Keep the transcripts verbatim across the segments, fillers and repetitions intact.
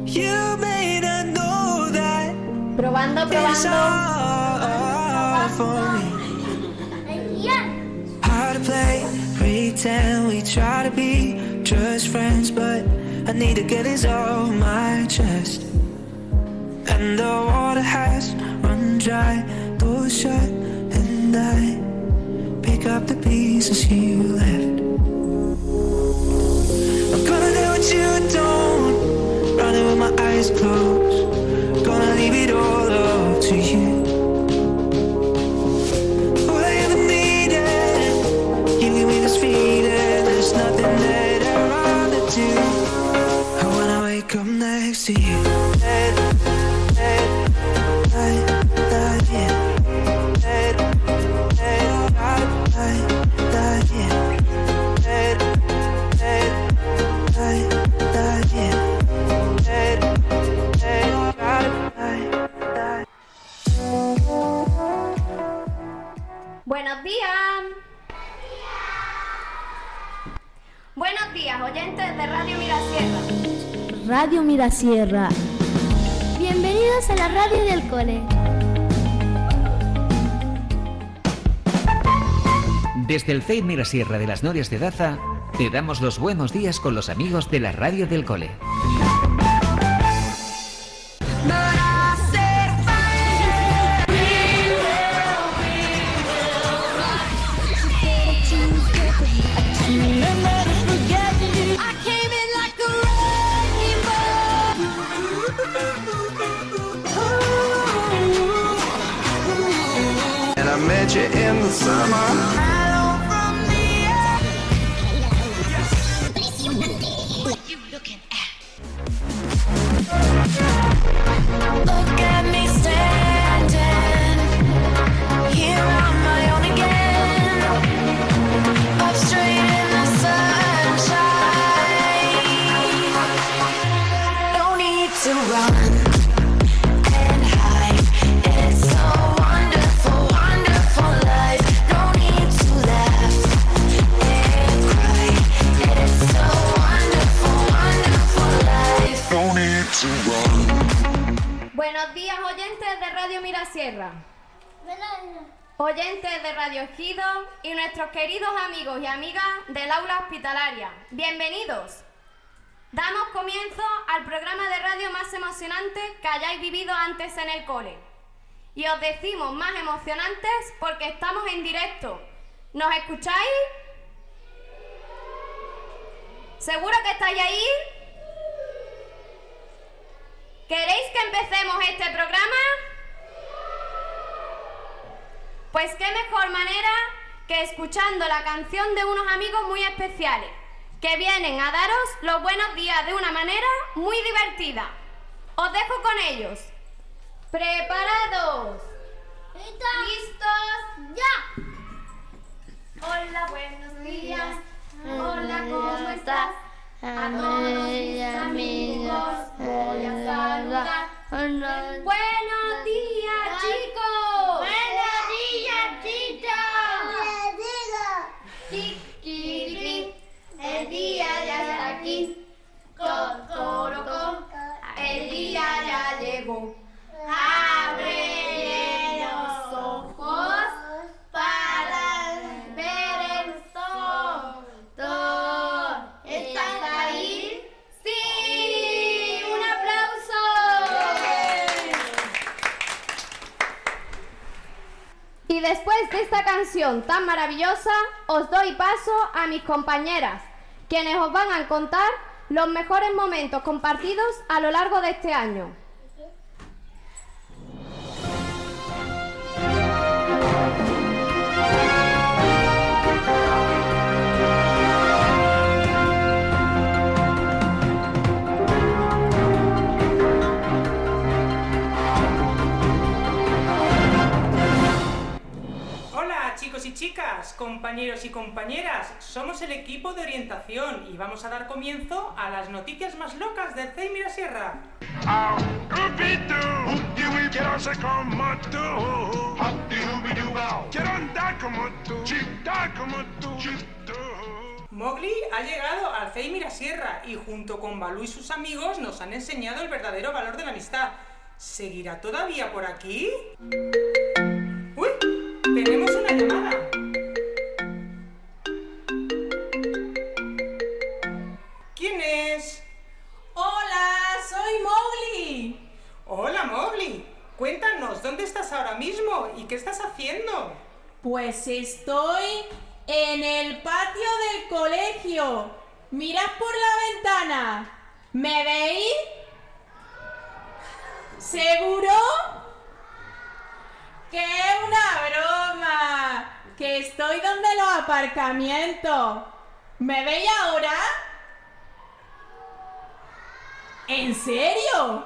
You may not know that. Probando, probando. Hard to play, pretend we try to be just friends, but I need to get this off my chest. And the water has run dry, doors shut, and I pick up the pieces you left. I'm gonna do what you don't, running with my eyes closed. Gonna leave it all up to you. All I ever needed, you give me this feeling. There's nothing that I'd rather do. I wanna wake up next to you. Buenos días. Buenos días, oyentes de Radio Mirasierra. Radio Mirasierra. Bienvenidos a la radio del cole. Desde el C E I Mirasierra de las Norias de Daza, te damos los buenos días con los amigos de la radio del cole. You in the summer. Look at me standing here on my own again, up straight in the sunshine. No need to run and hide. It's so wonderful, wonderful life. No need to laugh and cry. It's so wonderful, wonderful life. No need to run. Buenos días, oyentes de Radio Mirasierra, oyentes de Radio Ejido y nuestros queridos amigos y amigas del aula hospitalaria. Bienvenidos. Damos comienzo al programa de radio más emocionante que hayáis vivido antes en el cole. Y os decimos más emocionantes porque estamos en directo. ¿Nos escucháis? ¿Seguro que estáis ahí? ¿Queréis que empecemos este programa? Pues qué mejor manera que escuchando la canción de unos amigos muy especiales, que vienen a daros los buenos días de una manera muy divertida. Os dejo con ellos. ¿Preparados? ¿Listos? ¡Ya! Hola, buenos días. Hola, ¿cómo estás? A todos mis amigos voy a saludar. Buenos días, chicos. Buenos días, chicos. Chiquiriqui, el día ya está aquí. Cocoroco, el día ya llegó. Abre los ojos para ver el sol. ¿Estás ahí? ¡Sí! ¡Un aplauso! Y después de esta canción tan maravillosa, os doy paso a mis compañeras, quienes os van a contar los mejores momentos compartidos a lo largo de este año. Chicos y chicas, compañeros y compañeras, somos el equipo de orientación y vamos a dar comienzo a las noticias más locas del C E I Mirasierra. Mowgli ha llegado al C E I Mirasierra y junto con Balú y sus amigos nos han enseñado el verdadero valor de la amistad. ¿Seguirá todavía por aquí? ¡Uy! Tenemos una llamada. ¿Quién es? ¡Hola! ¡Soy Mowgli! Hola, Mowgli. Cuéntanos, ¿dónde estás ahora mismo y qué estás haciendo? Pues estoy en el patio del colegio. Mirad por la ventana. ¿Me veis? ¿Seguro? ¡Que es una broma! Que estoy donde los aparcamientos. ¿Me veis ahora? ¿En serio?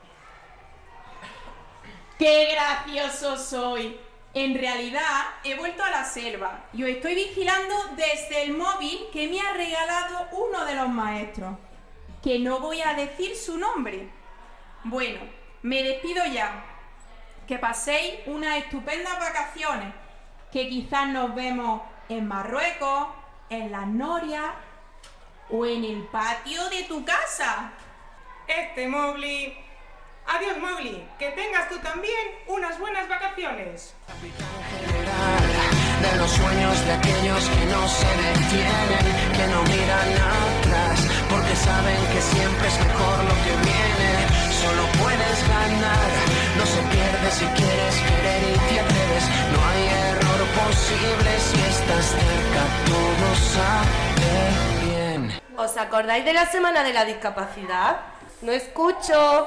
¡Qué gracioso soy! En realidad, he vuelto a la selva y os estoy vigilando desde el móvil que me ha regalado uno de los maestros, que no voy a decir su nombre. Bueno, me despido ya. Que paséis unas estupendas vacaciones, que quizás nos vemos en Marruecos, en las Norias o en el patio de tu casa. Este Mowgli. Adiós, Mowgli. Que tengas tú también unas buenas vacaciones. De los sueños de aquellos que no se detienen, que no miran atrás, porque saben que siempre es mejor lo que viene. Solo puedes ganar, no se pierde si quieres querer y te atreves. No hay error posible si estás cerca, todo sale bien. ¿Os acordáis de la Semana de la Discapacidad? No escucho.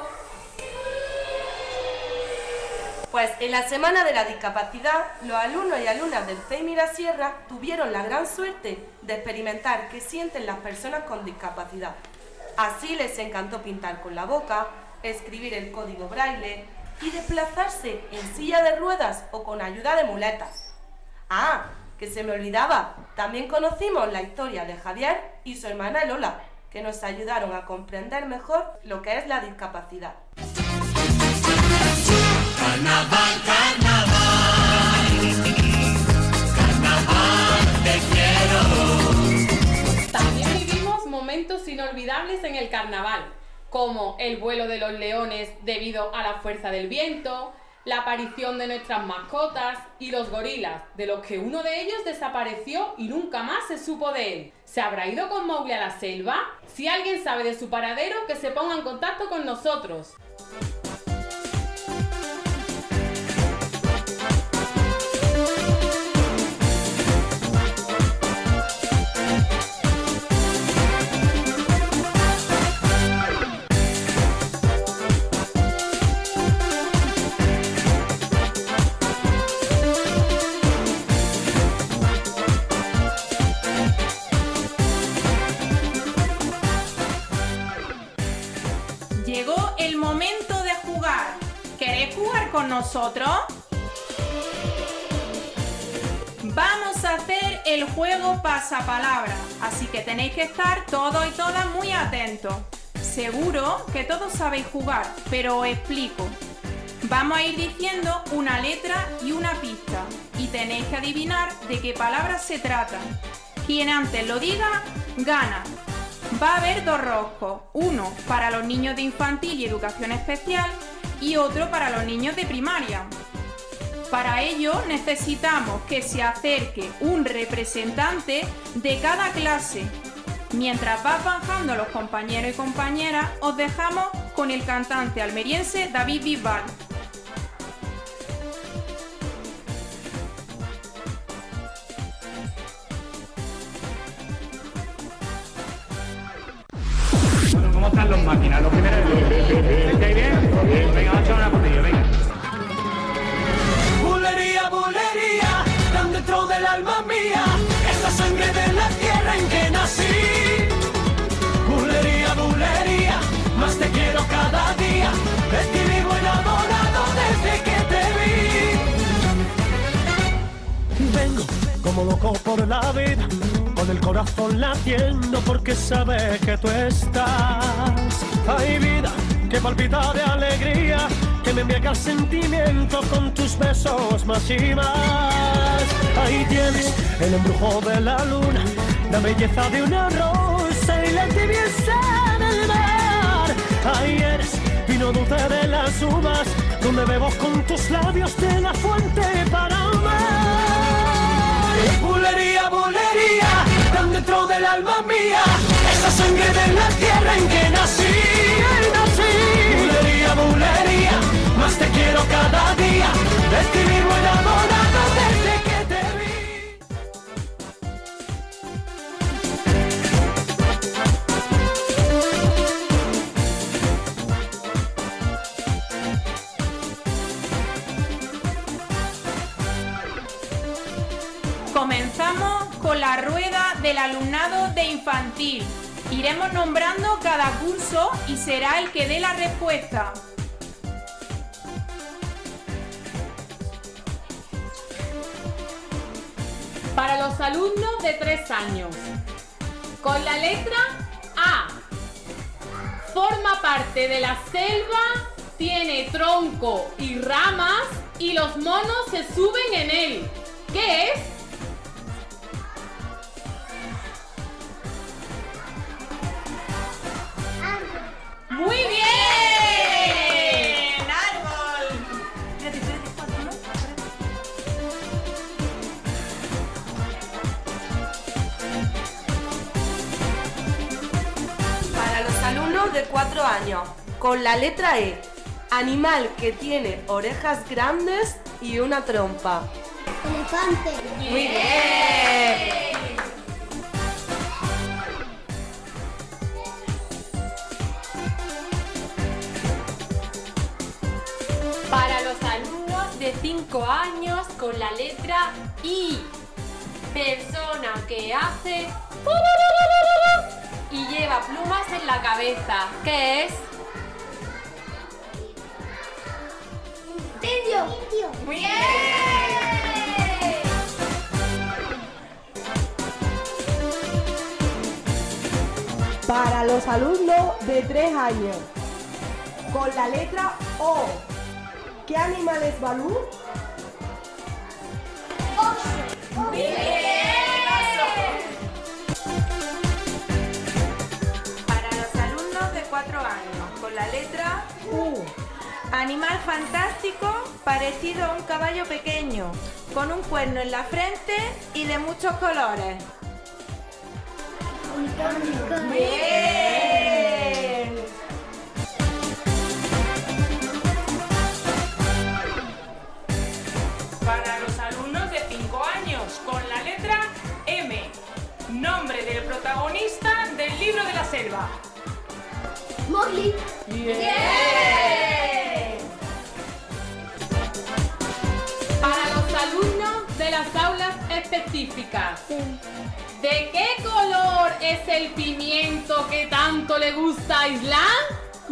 Pues en la Semana de la Discapacidad, los alumnos y alumnas del C E I Mirasierra tuvieron la gran suerte de experimentar qué sienten las personas con discapacidad. Así les encantó pintar con la boca, escribir el código braille y desplazarse en silla de ruedas o con ayuda de muletas. Ah, que se me olvidaba, también conocimos la historia de Javier y su hermana Lola, que nos ayudaron a comprender mejor lo que es la discapacidad. Carnaval, carnaval, carnaval, te quiero. También vivimos momentos inolvidables en el carnaval, como el vuelo de los leones debido a la fuerza del viento, la aparición de nuestras mascotas y los gorilas, de los que uno de ellos desapareció y nunca más se supo de él. ¿Se habrá ido con Mowgli a la selva? Si alguien sabe de su paradero, que se ponga en contacto con nosotros. Llegó el momento de jugar. ¿Queréis jugar con nosotros? Vamos a hacer el juego pasapalabra, así que tenéis que estar todos y todas muy atentos. Seguro que todos sabéis jugar, pero os explico. Vamos a ir diciendo una letra y una pista, y tenéis que adivinar de qué palabra se trata. Quien antes lo diga, gana. Va a haber dos roscos, uno para los niños de infantil y educación especial y otro para los niños de primaria. Para ello necesitamos que se acerque un representante de cada clase. Mientras va bajando los compañeros y compañeras, os dejamos con el cantante almeriense David Bisbal. ¿Cómo están los máquinas? Los primeros... ¿Estáis bien? Bien, venga, vamos a echar una portilla, venga. Bulería, bulería, tan dentro del alma mía, es la sangre de la tierra en que nací. Bulería, bulería, más te quiero cada día, de ti vivo enamorado desde que te vi. Vengo como loco por la vida, con el corazón latiendo porque sabe que tú estás. Hay vida que palpita de alegría, que me embriaga el sentimiento con tus besos más y más. Ahí tienes el embrujo de la luna, la belleza de una rosa y la tibieza del mar. Ahí eres vino dulce de las uvas, donde bebo con tus labios de la fuente para amar. Bulería, bulería, tan dentro del alma mía, esa sangre de la tierra en que nací, nací. Bulería, bulería, más te quiero cada día, de ti vivo enamorado desde que te vi. Comenzamos con la rueda del alumnado de infantil. Iremos nombrando cada curso y será el que dé la respuesta. Para los alumnos de tres años, con la letra A. Forma parte de la selva, tiene tronco y ramas y los monos se suben en él. ¿Qué es? ¡Muy bien! ¡Árbol! Para los alumnos de cuatro años, con la letra E. Animal que tiene orejas grandes y una trompa. Elefante. ¡Muy bien! Para los alumnos de cinco años, con la letra I. Persona que hace y lleva plumas en la cabeza. ¿Qué es? Indio. ¡Muy bien! Para los alumnos de tres años, con la letra O. ¿Qué animal es Balú? Oso. ¡Bien! Para los alumnos de cuatro años, con la letra U. Animal fantástico parecido a un caballo pequeño, con un cuerno en la frente y de muchos colores. Unicornio. ¡Bien! Para los alumnos de cinco años, con la letra M. Nombre del protagonista del libro de la selva. Mowgli. Bien. Para los alumnos de las aulas específicas, ¿de qué color es el pimiento que tanto le gusta a Islam?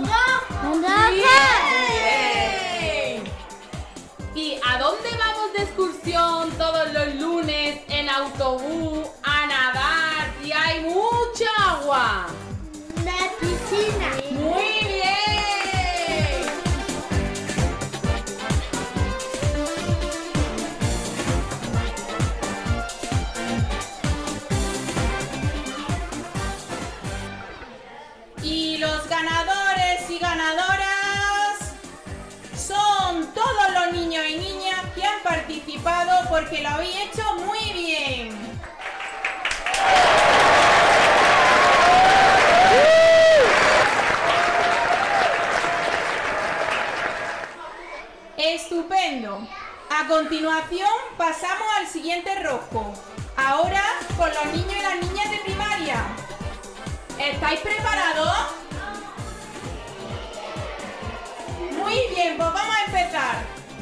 ¡Bien! ¿Y a dónde vamos de excursión todos los lunes en autobús a nadar y hay mucha agua? La piscina. ¡Muy bien! Y los ganadores y ganadoras son todos los niños y niñas que han participado porque lo habéis hecho muy bien. Estupendo. A continuación pasamos al siguiente rosco. Ahora con los niños y las niñas de primaria. ¿Estáis preparados? Muy bien, pues vamos a empezar.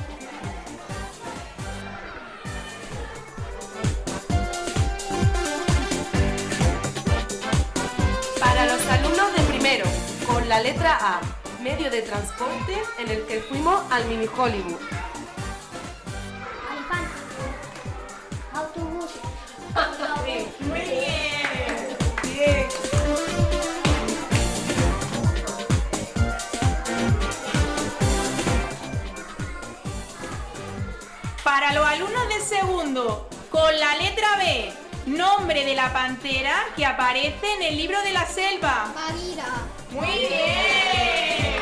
Para los alumnos de primero, con la letra A. Medio de transporte en el que fuimos al mini Hollywood. Elefante. Autobús. Muy bien. Bien. Para los alumnos de segundo, con la letra B, Nombre de la pantera que aparece en el libro de la selva. Bagheera. Muy bien.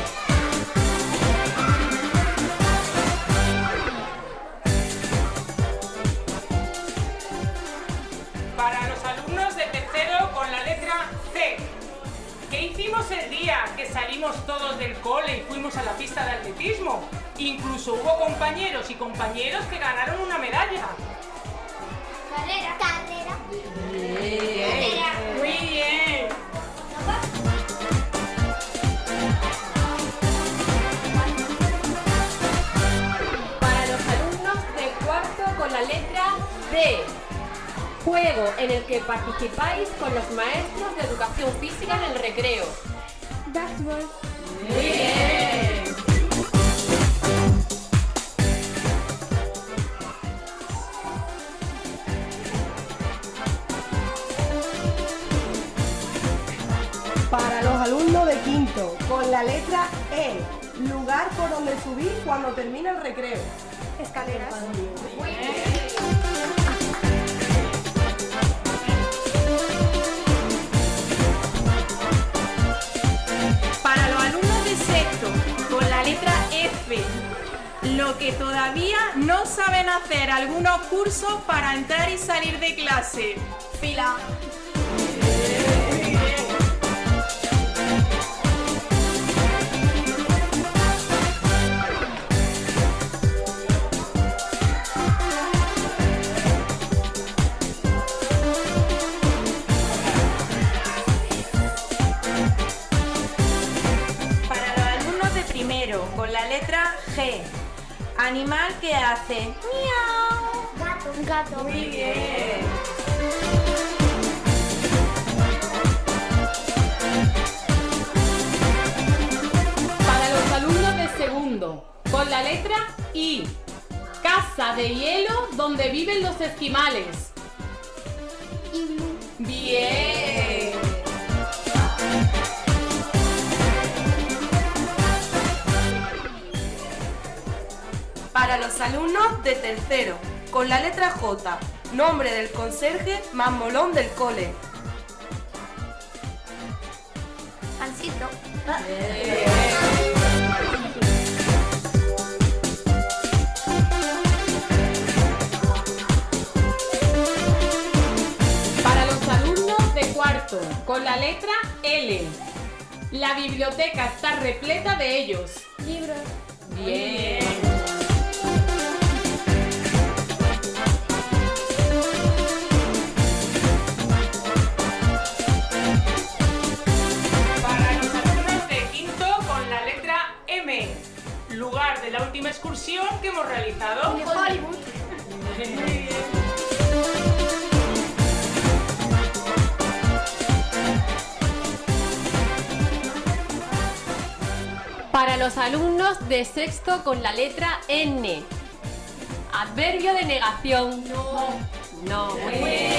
Para los alumnos de tercero con la letra C. ¿Qué hicimos el día que salimos todos del cole y fuimos a la pista de atletismo? Incluso hubo compañeros y compañeros que ganaron una medalla. Carrera. Carrera. Bien. Carrera. Muy bien. Para los alumnos de cuarto con la letra D. Juego en el que participáis con los maestros de educación física en el recreo. Dashboard. Muy bien. Para los alumnos de quinto, con la letra E, lugar por donde subir cuando termina el recreo. Escaleras. Muy bien. Para los alumnos de sexto, con la letra F, lo que todavía no saben hacer algunos cursos para entrar y salir de clase. Fila. Con la letra G. Animal que hace miau. Gato. Gato. Muy bien. Para los alumnos de segundo, con la letra I. Casa de hielo donde viven los esquimales. Iglú. Bien. Para los alumnos de tercero, con la letra J, nombre del conserje más molón del cole. Jancito. Para los alumnos de cuarto, con la letra L. La biblioteca está repleta de ellos. Libros. Bien. Lugar de la última excursión que hemos realizado. Hollywood. Muy bien. Para los alumnos de sexto con la letra N. Adverbio de negación. No. No, muy bien.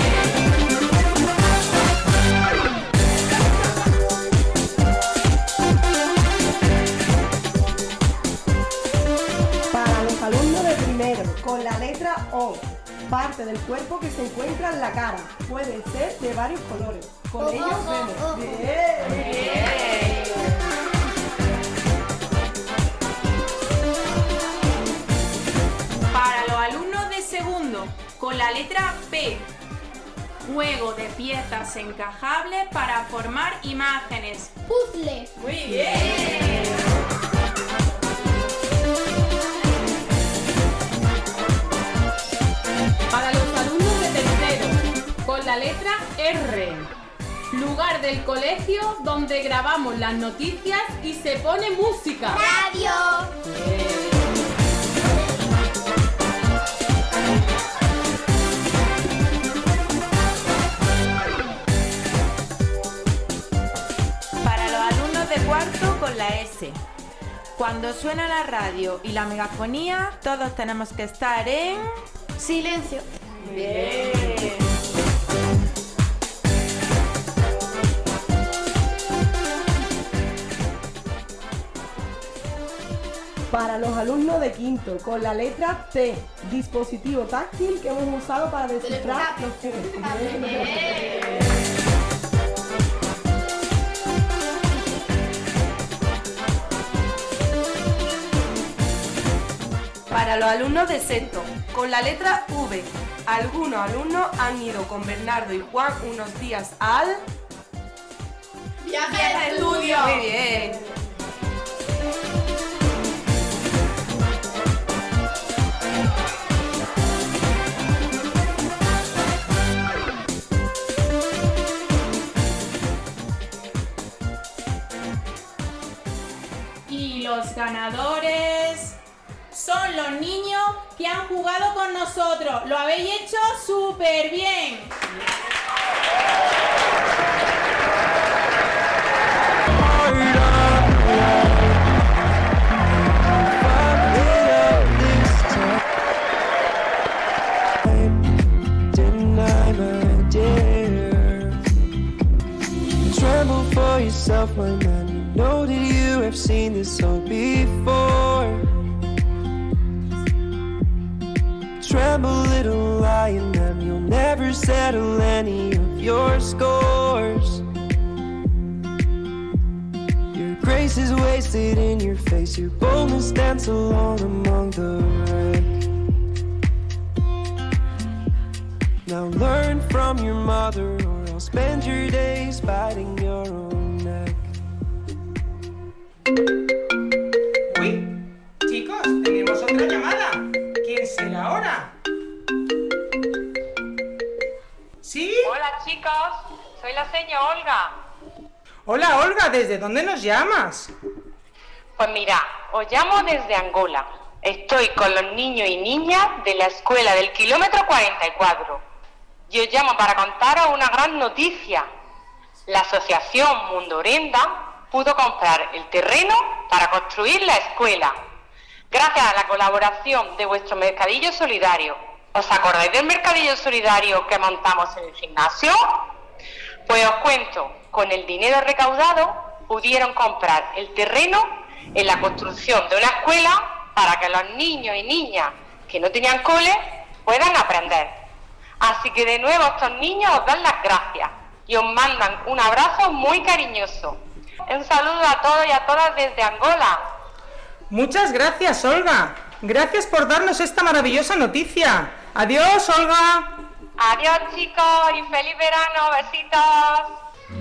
Para los alumnos de primero, con la letra O, parte del cuerpo que se encuentra en la cara. Puede ser de varios colores. Con Oh, ellos oh, vemos. oh, oh. Bien. Bien. Para los alumnos de segundo, con la letra P. Juego de piezas encajables para formar imágenes. Puzzle. Muy bien. Para los alumnos de tercero, con la letra R. Lugar del colegio donde grabamos las noticias y se pone música. Radio. Para los alumnos de cuarto, con la S. Cuando suena la radio y la megafonía, todos tenemos que estar en silencio. Bien. Para los alumnos de quinto, con la letra T, dispositivo táctil que hemos usado para descifrar los textos. Para los alumnos de sexto, con la letra V, algunos alumnos han ido con Bernardo y Juan unos días al... ¡Viaje de estudio! Muy bien. Y los ganadores son los niños que han jugado con nosotros. Lo habéis hecho súper bien. Tremble for yourself, my man. You know that you have seen this song before. Tremble, little lion, and you'll never settle any of your scores. Your grace is wasted in your face, your boldness stands alone among the wreck. Now learn from your mother, or else spend your days biting your own neck. Uy, chicos, tenemos otra llamada. ¿Quién será ahora? ¿Sí? Hola chicos, soy la señora Olga. Hola Olga, ¿desde dónde nos llamas? Pues mira, os llamo desde Angola. Estoy con los niños y niñas de la escuela del kilómetro cuarenta y cuatro. Y os llamo para contaros una gran noticia. La asociación Mundo Orenda pudo comprar el terreno para construir la escuela. Gracias a la colaboración de vuestro mercadillo solidario. ¿Os acordáis del mercadillo solidario que montamos en el gimnasio? Pues os cuento, con el dinero recaudado pudieron comprar el terreno en la construcción de una escuela para que los niños y niñas que no tenían cole puedan aprender. Así que de nuevo estos niños os dan las gracias y os mandan un abrazo muy cariñoso. Un saludo a todos y a todas desde Angola. Muchas gracias, Olga. Gracias por darnos esta maravillosa noticia. Adiós, Olga. Adiós, chicos, y feliz verano. Besitos.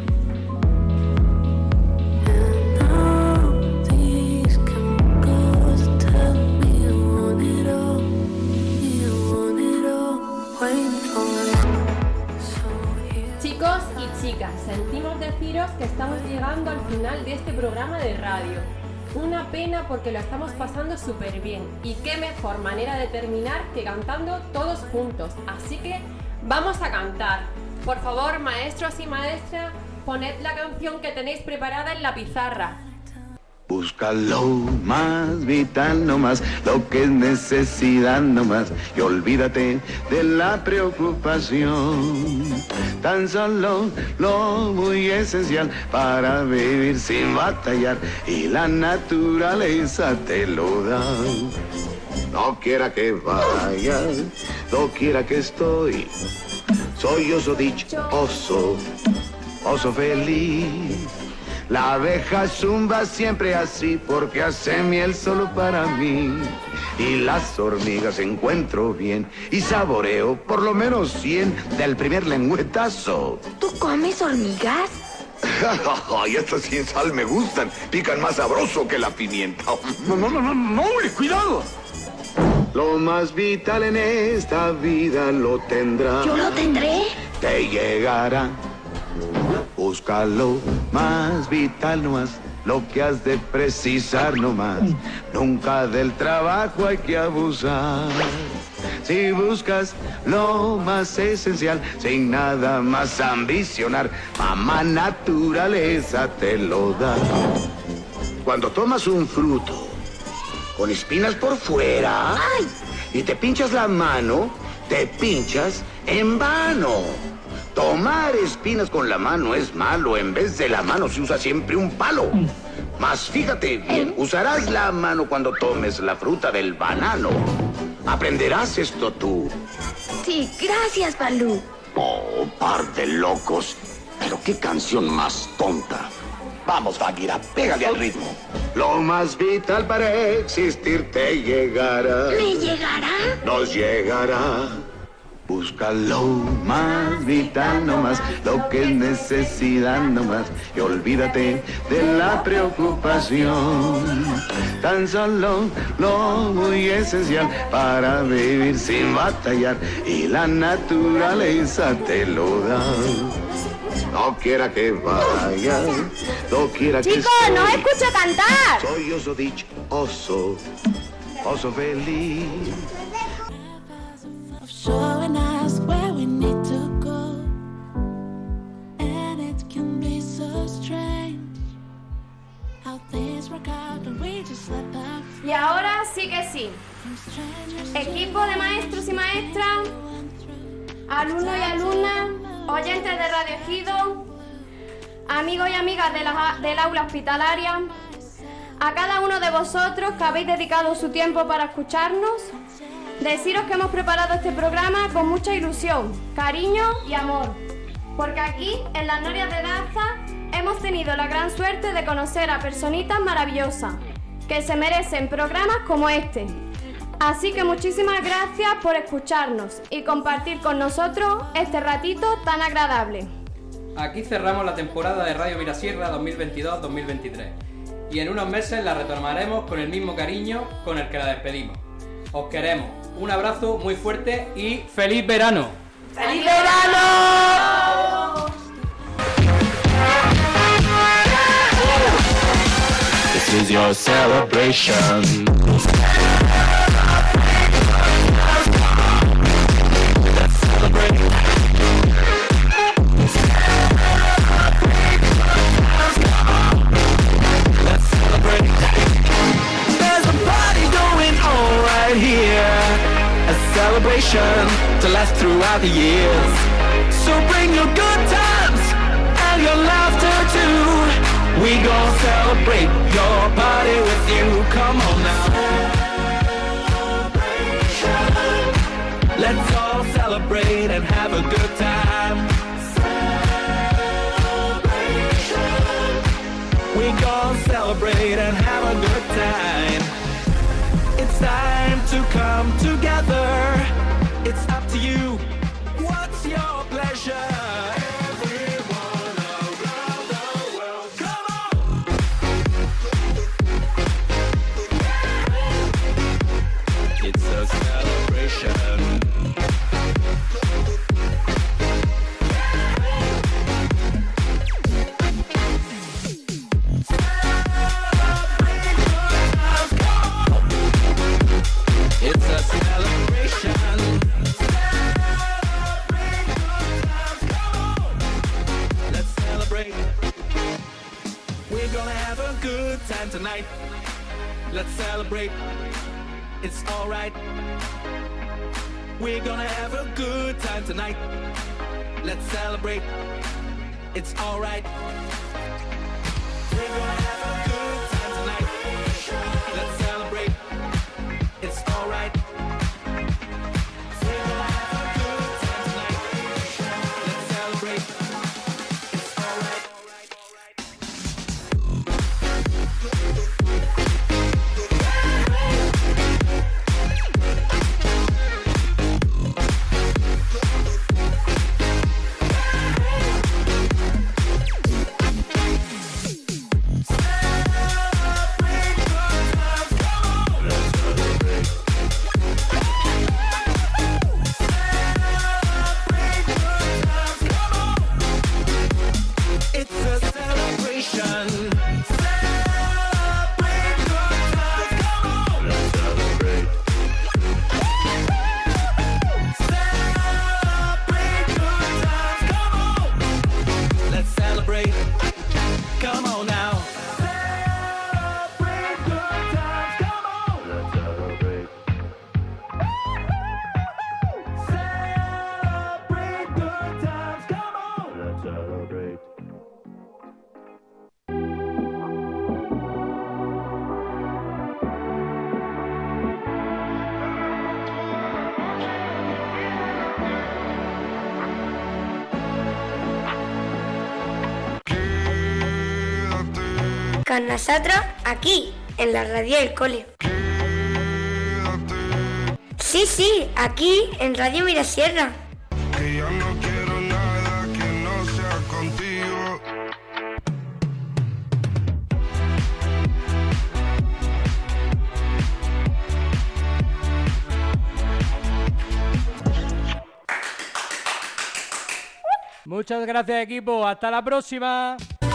Chicos y chicas, sentimos deciros que estamos llegando al final de este programa de radio. Una pena porque lo estamos pasando súper bien. Y qué mejor manera de terminar que cantando todos juntos. Así que vamos a cantar. Por favor, maestros y maestras, poned la canción que tenéis preparada en la pizarra. Busca lo más vital nomás, lo que es necesidad nomás, y olvídate de la preocupación. Tan solo lo muy esencial para vivir sin batallar, y la naturaleza te lo da. No quiera que vaya, no quiera que estoy, soy oso dichoso, oso feliz. La abeja zumba siempre así porque hace miel solo para mí. Y las hormigas encuentro bien y saboreo por lo menos cien del primer lengüetazo. ¿Tú comes hormigas? Ay, estas sin sal me gustan. Pican más sabroso que la pimienta. No, no, no, no, no, cuidado. Lo más vital en esta vida lo tendrás. ¿Yo lo tendré? Te llegará. Busca lo más vital nomás, lo que has de precisar nomás. Nunca del trabajo hay que abusar. Si buscas lo más esencial, sin nada más ambicionar, mamá naturaleza te lo da. Cuando tomas un fruto con espinas por fuera, ¡ay!, y te pinchas la mano, te pinchas en vano. Tomar espinas con la mano es malo, en vez de la mano se usa siempre un palo. más, fíjate bien. Usarás la mano cuando tomes la fruta del banano. Aprenderás esto tú. Sí, gracias, Balú. Oh, par de locos. Pero qué canción más tonta. Vamos, Bagheera, pégale al ritmo. Lo más vital para existir te llegará. ¿Me llegará? Nos llegará. Busca lo más vital nomás, lo que es necesidad nomás, y olvídate de la preocupación. Tan solo lo muy esencial para vivir sin batallar, y la naturaleza te lo da. No quiera que vaya, no quiera que Chicos, no os escucho cantar. Soy oso dichoso, oso feliz. Showing us where we need to go, and it can be so strange how things work out and we just let them. Y ahora sí que sí. Equipo de maestros y maestras, alumnos y alumnas, oyentes de Radio Ejido, amigos y amigas de la, del aula hospitalaria, a cada uno de vosotros que habéis dedicado su tiempo para escucharnos, deciros que hemos preparado este programa con mucha ilusión, cariño y amor, porque aquí, en las Norias de Daza, hemos tenido la gran suerte de conocer a personitas maravillosas, que se merecen programas como este. Así que muchísimas gracias por escucharnos y compartir con nosotros este ratito tan agradable. Aquí cerramos la temporada de Radio Mirasierra dos mil veintidós dos mil veintitrés y en unos meses la retomaremos con el mismo cariño con el que la despedimos. Os queremos. Un abrazo muy fuerte y ¡feliz verano! ¡Feliz verano! This is your celebration. Let's celebrate. Let's celebrate. There's a party going on right here. A celebration to last throughout the years. So bring your good times and your laughter too. We gon' celebrate your party with you. Come on now. Let's all celebrate and have a good time. We gon' celebrate and have a good time. It's time to come together. It's up to you. What's your pleasure? Everyone around the world, come on! It's a celebration. It's a celebration. Let's celebrate. We're gonna have a good time tonight. Let's celebrate. It's alright. We're gonna have a good time tonight. Let's celebrate. It's alright. We're gonna have a good time tonight. Let's celebrate. It's alright. We're gonna have a good time tonight. Let's celebrate. It's alright. Celebrate. con nosotros aquí, en la radio del cole. Sí, sí, aquí, en Radio Mirasierra. Que ya no quiero nada que no sea contigo. Muchas gracias, equipo. Hasta la próxima.